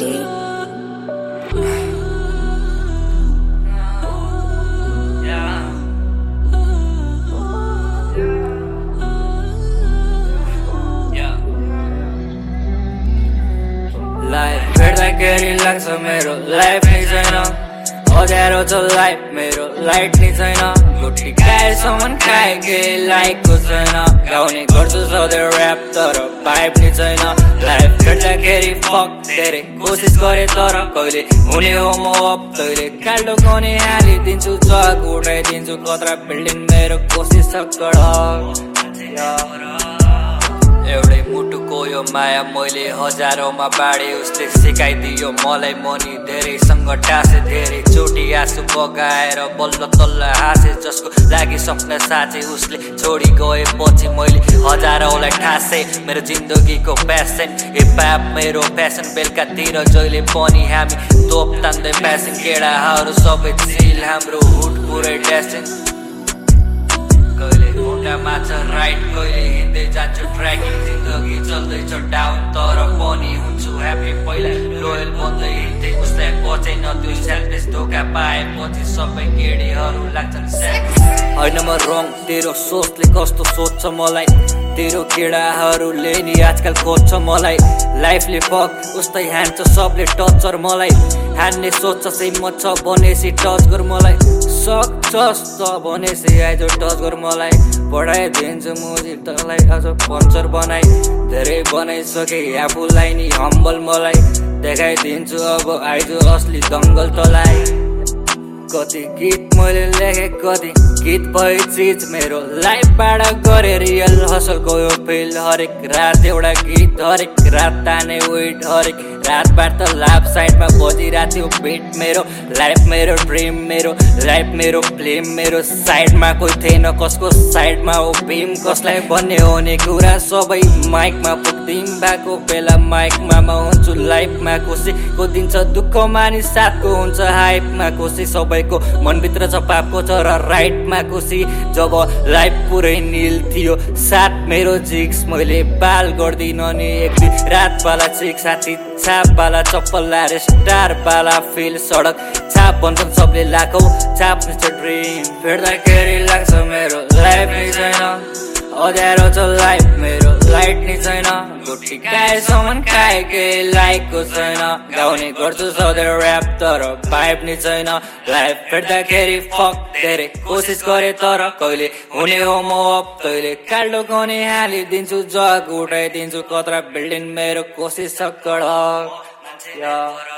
life भेट्दाखेरि लाग्छ मेरो लाइफ नै छैन अँध्यारो छ लाइफ मेरो लाइट नै छैन गुठी खाएसम्म खाए केही लाइकको छैन गाउने गर्छु सधैँ ऱ्याप तर भाइब नै छैन लाइफ भेट्दाखेरि फक धेरै कोसिस गरे तर कहिले हुने हो म अप तैले काल्डो गने हालिदिन्छु जग उठाइदिन्छु कत्रा बिल्डिङ मेरो कोसिस छ कडक एउटै मुटुको यो माया मैले हजारौंमा बाँडे उसले सिकाइदियो मलाई मनी धेरैसँग टाँसे धेरै चोटी आँसु बगाएर बल्ल तल्ल हाँसे जसको लागि सपना साँचे उसले छोडी गएपछि मैले हजारौंलाई ठासे मेरो जिन्दगीको प्यासन हिपहप मेरो प्यासन बेलुकातिर जहिले पनि हामी तोप तान्दै प्यासन केडाहरू सबै चिल हाम्रो हुड पुरै ड्यासन कहिले खुट्टामा छ राइट कहिले हिँड्दै जान्छु ट्र्याकिङ जिन्दगी चल्दैछ डाउन तर पनि हुन्छु ह्याप्पी पहिला लोयल बन्दै हिँड्दै उसलाई बचेन त्यो सेल्फलेस धोका पाएपछि सबै केडीहरू लाग्छन् होइन म रङ तेरो सोचले कस्तो सोध्छ मलाई तेरो केडाहरूले नि आजकल खोज्छ मलाई लाइफले फक उस्तै हान्छ सबले टचर मलाई हान्ने सोच्छ हिम्मत छ भनेपछि टच गर मलाई सक्छस् त भनेपछि आइज टच गर मलाई पढाइदिन्छु मुजी तँलाई अझ पञ्चर बनाइ धेरै बनाइसके आफूलाई नि हम्बल मलाई देखाइदिन्छु अब आइज असली दङ्गल तँलाई कति गीत मैले लेखे कति गीत भए चिज मेरो लाइफबाट गरे रियल हसल गयो फेल हरेक रात एउटा गीत हरेक रात ताने वेट हरेक रातबाट त लाभ साइडमा बजिरहेको थियो बेट मेरो लाइफ मेरो ड्रिम मेरो लाइफ मेरो फिल्म मेरो साइडमा कोही थिएन कसको साइडमा हो भीम कसलाई भन्ने हुने कुरा सबै माइकमा पुग्दिम भएको बेला माइकमा म हुन्छु लाइफमा खुसीको दिन्छ दुःख मानि साथको हुन्छ हाइपमा खुसी सबैको मनभित्र छ पापको छ र राइटमा खुसी जब लाइफ पुरै निल थियो साथ मेरो जिक्स मैले बाल गर्दिन नि एक दिन रातवाला चिक साथी छापवाला चप्पल लाएर स्टारवाला फिल सडक छाप भन्छन् सबले लाखौँ छाप ड्रिम भेट्दाखेरि लाग्छ मेरो लाइफ नै छैन अँध्यारो छ लाइफ मेरो लाइट नै छैन गुठी खाएसम्म खाए केही लाइकको छैन गाउने गर्छु सधैँ ऱ्याप तर भाइब नै छैन लाइफ भेट्दाखेरि फक धेरै कोसिस गरे तर कहिले हुने हो म अप तैले काल्डो गने हालिदिन्छु जग उठाइदिन्छु कत्रा बिल्डिङ मेरो कोसिस छ कडक